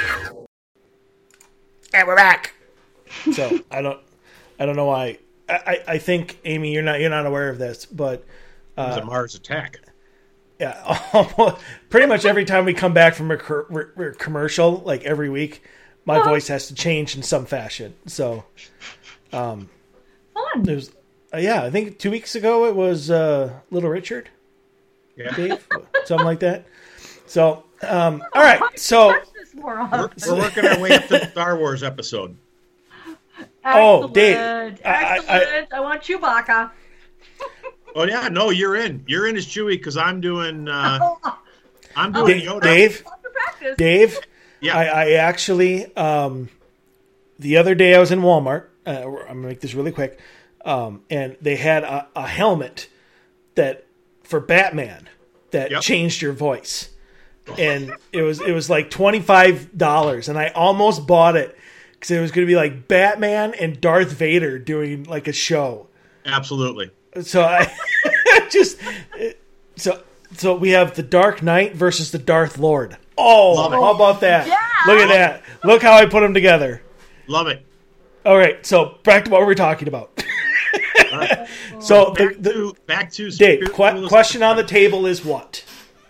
And we're back. So I don't, I don't know why. I, I, I think Amy, you're not, you're not aware of this, but It was a Mars attack. yeah, almost, pretty much every time we come back from a cur- re- re- commercial, like every week, my voice has to change in some fashion. So, um, Fun. there's, uh, yeah, I think two weeks ago it was uh, Little Richard, Yeah. Dave, something like that. So, um, all right, so. Watch this more We're, often. we're working our way up to the Star Wars episode. Oh, Dave, Excellent. I- I- Excellent. I, want Chewbacca. Oh yeah, no, you're in. You're in as Chewie because I'm doing. Uh, Oh, I'm doing Dave, Yoda. Dave, after practice. Dave, Yeah. I, I actually, um, the other day I was in Walmart. Uh, I'm going to make this really quick. Um, and they had a, a helmet that for Batman that Yep. changed your voice. And it was, it was like twenty-five dollars. And I almost bought it because it was going to be like Batman and Darth Vader doing like a show. Absolutely. So I just, so, so we have the Dark Knight versus the Darth Lord. Oh, Love it. how about that? Yeah. Look at that. Look how I put them together. Love it. All right, so back to what we were talking about. So the, Back the to back to Dave, que- spiritualism. question on the table is what?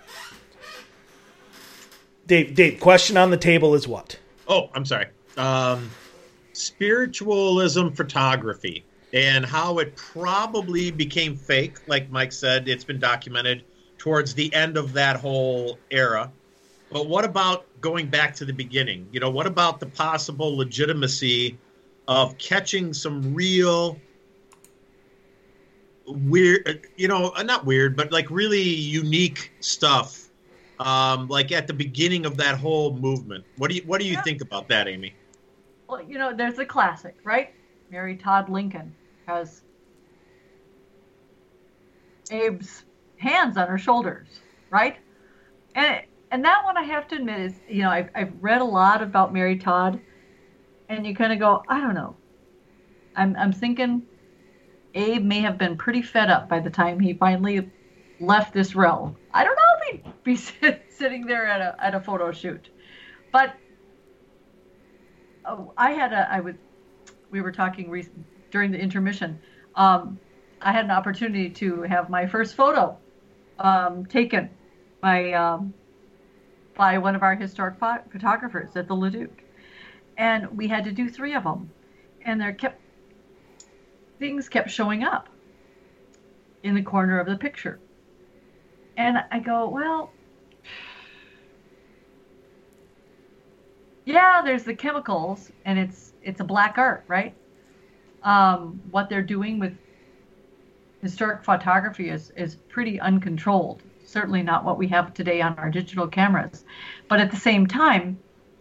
Dave, Dave, question on the table is what? Oh, I'm sorry. Um, spiritualism photography and how it probably became fake. Like Mike said, it's been documented towards the end of that whole era. But what about going back to the beginning? You know, what about the possible legitimacy of catching some real weird, you know, not weird, but like really unique stuff, um, like at the beginning of that whole movement? What do you What do you Yeah. think about that, Amy? Well, you know, there's a classic, right? Mary Todd Lincoln has Abe's hands on her shoulders, right? And and that one I have to admit is, you know, I've, I've read a lot about Mary Todd, and you kind of go, I don't know. I'm I'm thinking Abe may have been pretty fed up by the time he finally left this realm. I don't know if he'd be sit, sitting there at a at a photo shoot, but oh, I had a I was we were talking re- during the intermission. Um, I had an opportunity to have my first photo um, taken by um, by one of our historic pho- photographers at the Leduc, and we had to do three of them, and there kept things kept showing up in the corner of the picture, and I go, well, yeah, there's the chemicals, and it's it's a black art, right? Um, what they're doing with historic photography is, is pretty uncontrolled. Certainly not what we have today on our digital cameras. But at the same time,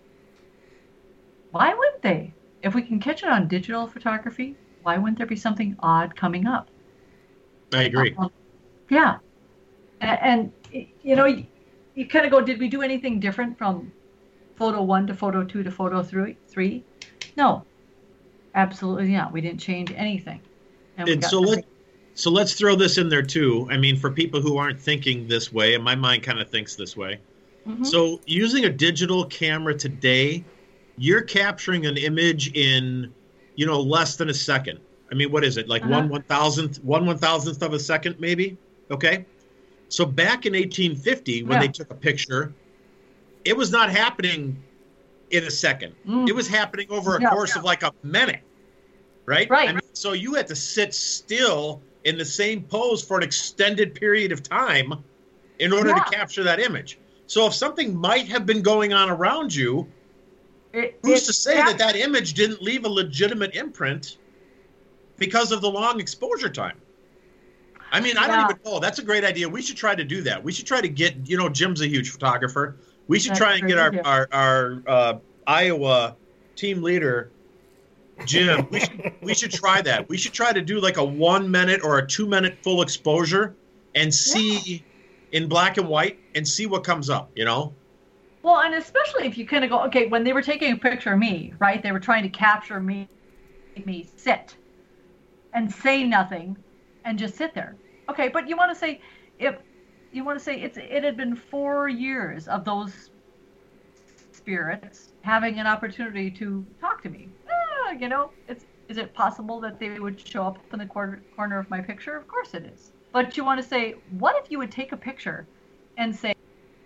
why wouldn't they? If we can catch it on digital photography, why wouldn't there be something odd coming up? I agree. Um, yeah. And, and, you know, you, you kind of go, did we do anything different from photo one to photo two to photo three? three? No. Absolutely not. We didn't change anything. And, and so let so let's throw this in there too. I mean, for people who aren't thinking this way, and my mind kind of thinks this way. Mm-hmm. So using a digital camera today, you're capturing an image in, you know, less than a second. I mean, what is it? Like uh-huh. one one thousandth, one one thousandth of a second, maybe? Okay. So back in eighteen fifty, when yeah. they took a picture, it was not happening in a second. Mm. It was happening over a yeah, course yeah. of like a minute, right? Right. I mean, so you had to sit still in the same pose for an extended period of time in order yeah. to capture that image. So if something might have been going on around you, it, who's to say that that image didn't leave a legitimate imprint because of the long exposure time? I mean, I yeah. don't even know. That's a great idea. We should try to do that. We should try to get, you know, Jim's a huge photographer. We should That's try and get our, our, our uh, Iowa team leader, Jim. We should, we should try that. We should try to do like a one minute or a two minute full exposure and see yeah. in black and white and see what comes up, you know? Well, and especially if you kind of go, okay, when they were taking a picture of me, right, they were trying to capture me, me sit and say nothing and just sit there. Okay, but you want to say, if you want to say it's it had been four years of those spirits having an opportunity to talk to me. Ah, you know, it's is it possible that they would show up in the corner corner of my picture? Of course it is. But you want to say, what if you would take a picture and say,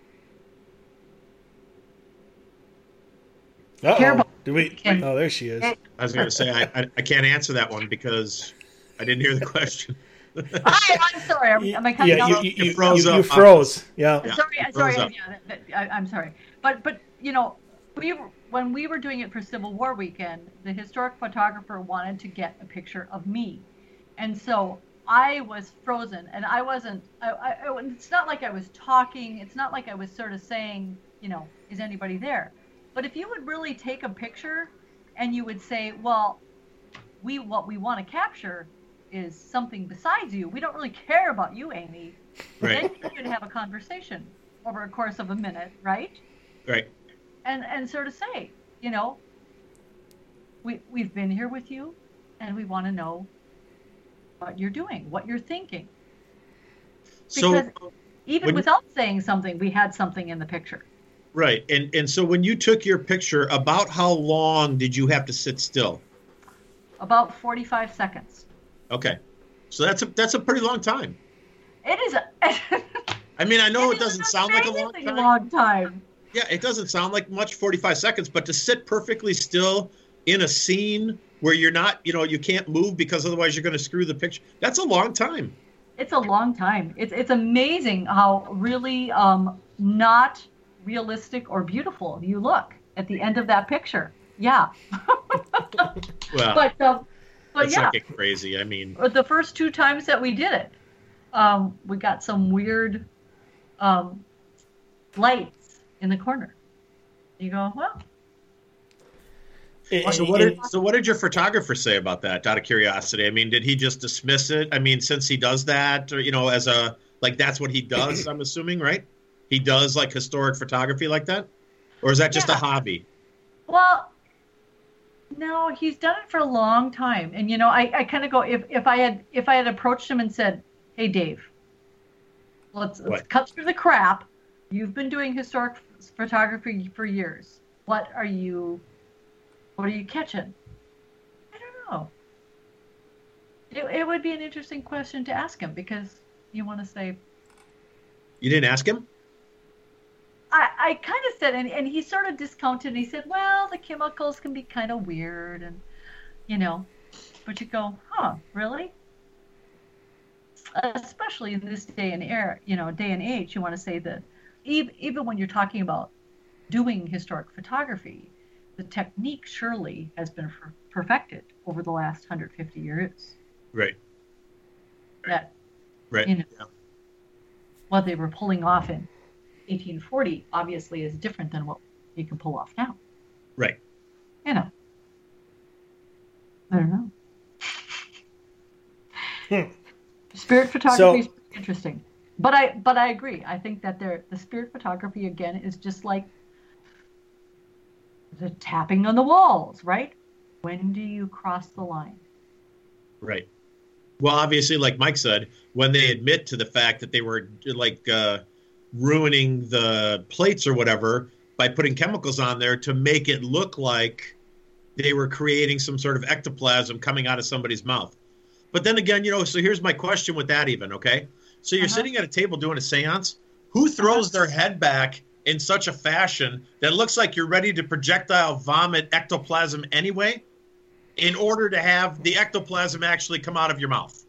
Uh-oh. Do we? Can, oh, there she is. I was going to say I, I I can't answer that one because I didn't hear the question. I, I'm sorry. Am, am I cutting yeah, off? You, you, you, froze, you, you froze. Yeah. yeah. Sorry. I'm sorry. Yeah, I, I'm sorry. But but you know, we were, when we were doing it for Civil War weekend, the historic photographer wanted to get a picture of me, and so I was frozen, and I wasn't. I, I, it's not like I was talking. It's not like I was sort of saying, you know, is anybody there? But if you would really take a picture, and you would say, well, we what we want to capture is something besides you. We don't really care about you, Amy. Right. Then you could have a conversation over a course of a minute, right? Right. And and sort of say, you know, we we've been here with you, and we want to know what you're doing, what you're thinking. Because so, even without saying something, we had something in the picture. Right. And and so when you took your picture, about how long did you have to sit still? About forty-five seconds. Okay, so that's a that's a pretty long time. It is. A, I mean, I know it, it doesn't sound like a long time. long time. Yeah, it doesn't sound like much, forty-five seconds, but to sit perfectly still in a scene where you're not, you know, you can't move because otherwise you're going to screw the picture. That's a long time. It's a long time. It's it's amazing how really um, not realistic or beautiful you look at the end of that picture. Yeah. Well. But. Um, But Let's yeah, not get crazy. I mean, the first two times that we did it, um, we got some weird um, lights in the corner. You go, well, And- So what, did, and- so what did your photographer say about that, out of curiosity? I mean, did he just dismiss it? I mean, since he does that, or, you know, as a, like, that's what he does, I'm assuming, right? He does, like, historic photography like that? Or is that just Yeah. a hobby? Well, no, he's done it for a long time. And, you know, I, I kind of go, if, if I had if I had approached him and said, hey, Dave, let's, let's What? cut through the crap. You've been doing historic f- photography for years. What are you, what are you catching? I don't know. It, it would be an interesting question to ask him, because you want to say, You didn't ask him? I, I kind of said, and, and he sort of discounted, and he said, well, the chemicals can be kind of weird, and, you know, but you go, huh, really? Especially in this day and era, you know, day and age, you want to say that even, even when you're talking about doing historic photography, the technique surely has been per- perfected over the last one hundred fifty years. Right. That, Right. you know, Yeah. what they were pulling off in eighteen forty obviously is different than what you can pull off now. Right. You know. I don't know. Hmm. Spirit photography So- is pretty interesting. But I but I agree. I think that there the spirit photography again is just like the tapping on the walls, right? When do you cross the line? Right. Well, obviously, like Mike said, when they admit to the fact that they were like uh, ruining the plates or whatever by putting chemicals on there to make it look like they were creating some sort of ectoplasm coming out of somebody's mouth. But then again, you know, so here's my question with that even, okay? So you're Uh-huh. sitting at a table doing a seance. Who throws their head back in such a fashion that looks like you're ready to projectile vomit ectoplasm anyway, in order to have the ectoplasm actually come out of your mouth?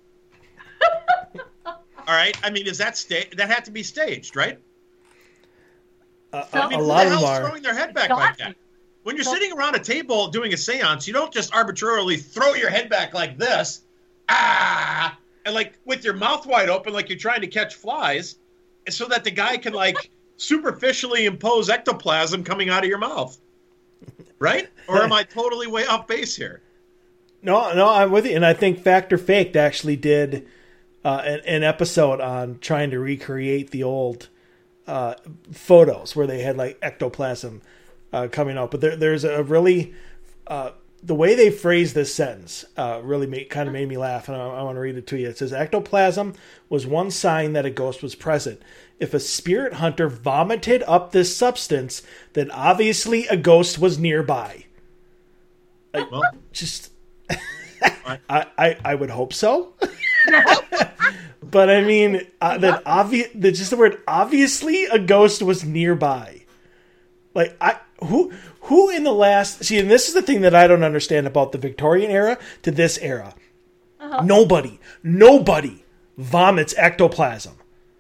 All right. I mean, is that sta- that had to be staged, right? Uh, So- a, I I mean, a who lot the of them hell's are. throwing their head back Got like to. that? When you're So- sitting around a table doing a seance, you don't just arbitrarily throw your head back like this, ah, and like with your mouth wide open, like you're trying to catch flies, so that the guy can like superficially impose ectoplasm coming out of your mouth, right? Or am I totally way off base here? No, no, I'm with you. And I think Fact or Faked actually did uh, an, an episode on trying to recreate the old uh, photos where they had like ectoplasm uh, coming out. But there, there's a really uh, the way they phrased this sentence uh, really made, kind of made me laugh, and I, I want to read it to you. It says, "Ectoplasm was one sign that a ghost was present. If a spirit hunter vomited up this substance, then obviously a ghost was nearby." Well, Just, I, I, I would hope so. But I mean, uh, that obvious, that just the word obviously a ghost was nearby. Like I, who, who in the last, see, and this is the thing that I don't understand about the Victorian era to this era. Uh-huh. Nobody, nobody vomits ectoplasm.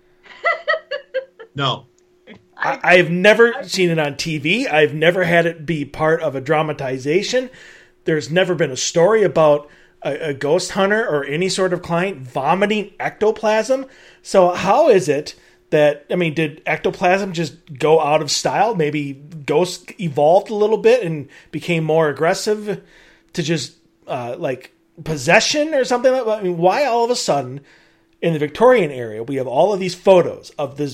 no. I, I've never seen it on T V. I've never had it be part of a dramatization. There's never been a story about a, a ghost hunter or any sort of client vomiting ectoplasm. So how is it that, I mean, did ectoplasm just go out of style? Maybe ghosts evolved a little bit and became more aggressive to just uh, like possession or something like that? I mean, why all of a sudden in the Victorian area we have all of these photos of this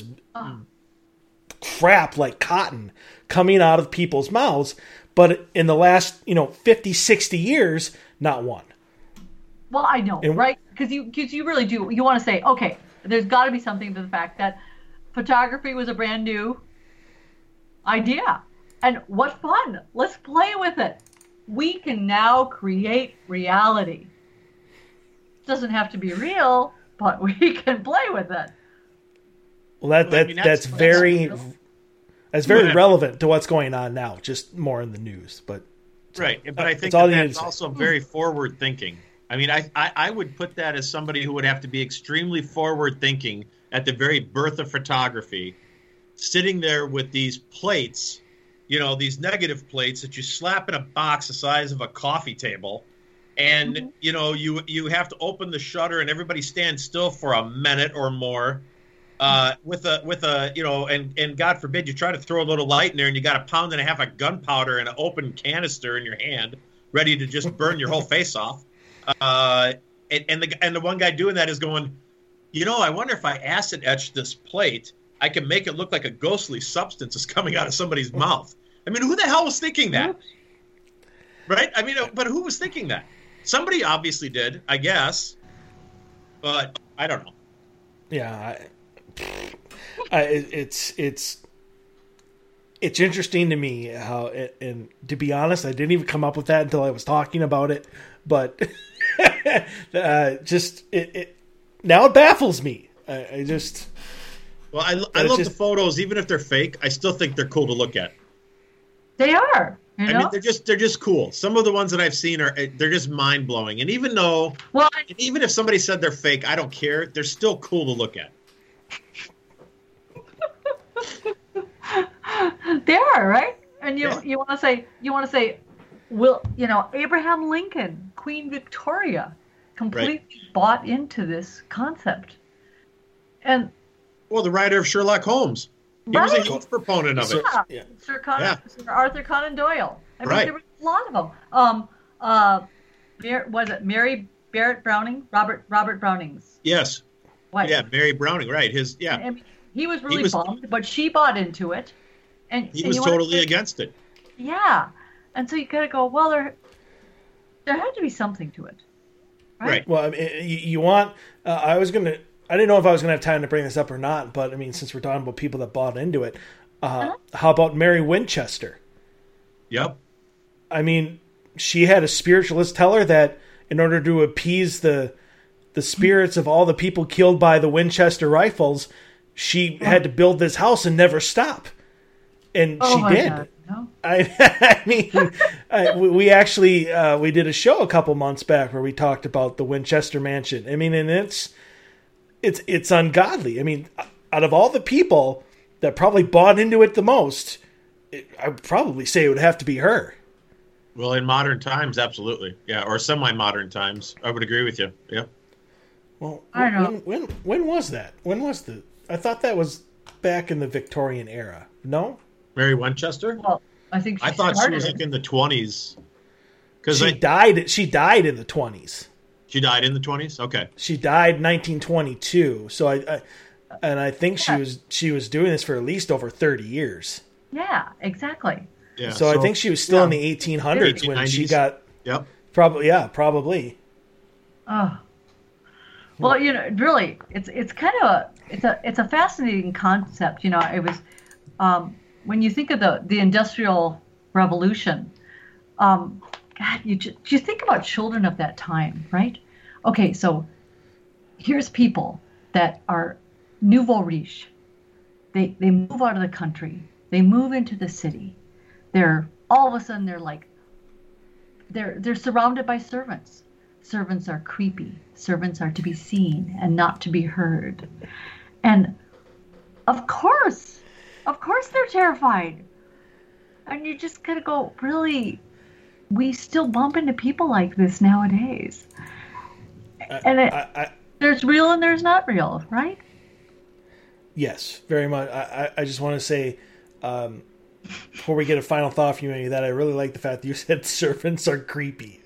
crap like cotton coming out of people's mouths, but in the last, you know, fifty, sixty years, not one. Well, I know, And- right? Because you, because you really do. You want to say, okay, there's got to be something to the fact that photography was a brand new idea, and what fun! Let's play with it. We can now create reality. It doesn't have to be real, but we can play with it. Well, that, Well, I that mean, that's, that's- very that's very Yeah. relevant to what's going on now, just more in the news. But Right, but I think all that you need that's to say. also very forward thinking. I mean, I, I I would put that as somebody who would have to be extremely forward thinking at the very birth of photography, sitting there with these plates, you know, these negative plates that you slap in a box the size of a coffee table, and Mm-hmm. you know you you have to open the shutter and everybody stands still for a minute or more, uh, with a with a you know, and and God forbid you try to throw a little light in there, and you got a pound and a half of gunpowder and an open canister in your hand, ready to just burn your whole face off. Uh, and, and the and the one guy doing that is going, you know, I wonder if I acid etch this plate, I can make it look like a ghostly substance is coming out of somebody's mouth. I mean, who the hell was thinking that? Right? I mean, but who was thinking that? Somebody obviously did, I guess. But I don't know. Yeah, I, I, it's it's it's interesting to me how, and to be honest, I didn't even come up with that until I was talking about it. But uh, just it, it now it baffles me. I, I just well, I, I love just, the photos, even if they're fake. I still think they're cool to look at. They are. You know? I mean, they're just they're just cool. Some of the ones that I've seen are they're just mind blowing. And even though, well, and even if somebody said they're fake, I don't care. They're still cool to look at. They are, right? And you Yeah. you want to say you want to say, will you know Abraham Lincoln, Queen Victoria, completely Right. bought into this concept, and Well, the writer of Sherlock Holmes, he was a Right. huge proponent of it. yeah, yeah. Sir, Conan, Yeah. Sir Arthur Conan Doyle. I mean, Right. there were a lot of them. Um, uh, Mar- was it Mary Barrett Browning? Robert Robert Browning's Yes, wife. yeah, Mary Browning, right? His yeah, I mean, he was really was- bummed, but she bought into it, and he and was you wanna totally say- against it. Yeah, and so you gotta go. Well, there, there had to be something to it, right? Right. well, I mean, you, you want. Uh, I was gonna. I didn't know if I was gonna have time to bring this up or not, but I mean, since we're talking about people that bought into it, uh, Uh-huh. how about Mary Winchester? Yep. I mean, she had a spiritualist tell her that in order to appease the the spirits of all the people killed by the Winchester rifles, she had to build this house and never stop. And Oh she my did. God, no? I, I mean, I, we we actually uh, we did a show a couple months back where we talked about the Winchester Mansion. I mean, and it's it's it's ungodly. I mean, out of all the people that probably bought into it the most, it, I would probably say it would have to be her. Well, in modern times, absolutely, yeah, or semi-modern times, I would agree with you. Yeah. Well, I don't know. when, when when was that? When was the? I thought that was back in the Victorian era. No, Mary Winchester. Well, I think she I thought she started was it. like in the twenties. Because she died. She died in the twenties. she died in the twenties. Okay. She died nineteen twenty-two. So I, I and I think she Yeah. was she was doing this for at least over thirty years. Yeah, exactly. Yeah. So, I think she was still in yeah. the eighteen hundreds when she nineties. got Yep. probably yeah probably. Oh. Well, you know, really, it's it's kind of a it's a it's a fascinating concept. You know, it was um, when you think of the the Industrial Revolution. Um, God, you ju- you think about children of that time, right? Okay, so here's people that are nouveau riche. They they move out of the country. They move into the city. They're all of a sudden they're like they're they're surrounded by servants. Servants are creepy. Servants are to be seen and not to be heard. And of course, of course they're terrified. And you just gotta go, really, we still bump into people like this nowadays. And it, I, I, there's real and there's not real, right? yes, very much. I, I I just want to say. Um, before we get a final thought from you, that I really like the fact that you said servants are creepy.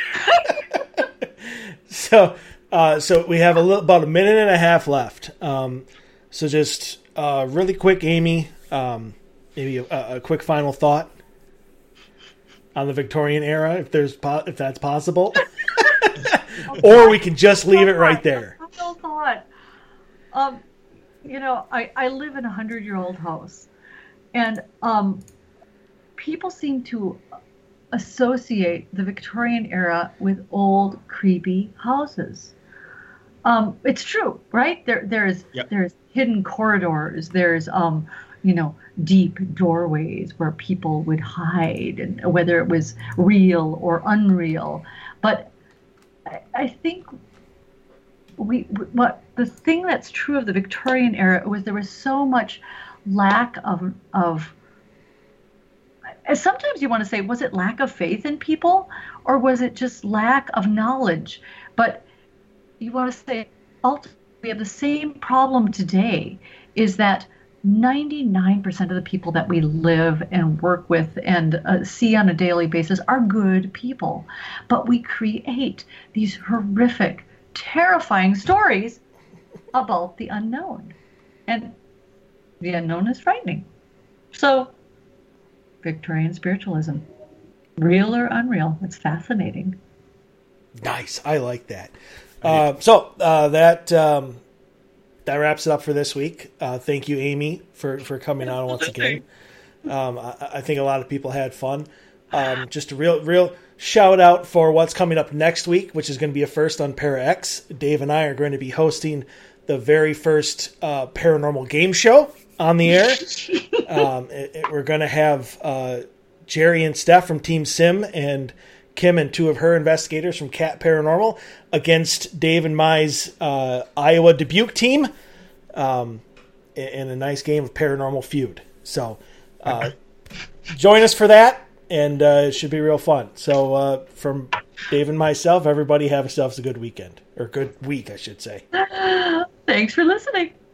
so, uh, so we have a little, about a minute and a half left. Um, so just uh, really quick, Amy, um, maybe a, a quick final thought on the Victorian era, if there's po- if that's possible, or we can just leave it right there. Final thought. Um, you know, I I live in a hundred-year-old house. And um, people seem to associate the Victorian era with old, creepy houses. Um, it's true, right? There, there's Yep. there's hidden corridors. There's um, you know, deep doorways where people would hide, and whether it was real or unreal. But I, I think we what the thing that's true of the Victorian era was there was so much lack of of sometimes you want to say, was it lack of faith in people, or was it just lack of knowledge? But you want to say, ultimately, we have the same problem today, is that ninety-nine percent of the people that we live and work with and uh, see on a daily basis are good people. But we create these horrific, terrifying stories about the unknown. And the unknown is frightening. So, Victorian spiritualism, real or unreal, it's fascinating. Nice. I like that. Uh, so uh, that um, that wraps it up for this week. Uh, thank you, Amy, for, for coming on once again. Um, I, I think a lot of people had fun. Um, just a real real shout out for what's coming up next week, which is going to be a first on Para X. Dave and I are going to be hosting the very first uh, paranormal game show on the air. um, it, it, we're going to have uh, Jerry and Steph from Team Sim and Kim and two of her investigators from Cat Paranormal against Dave and my's uh, Iowa Dubuque team um, in a nice game of Paranormal Feud. So uh, join us for that, and uh, it should be real fun. So uh, from Dave and myself, everybody have yourselves a good weekend, or good week, I should say. Thanks for listening.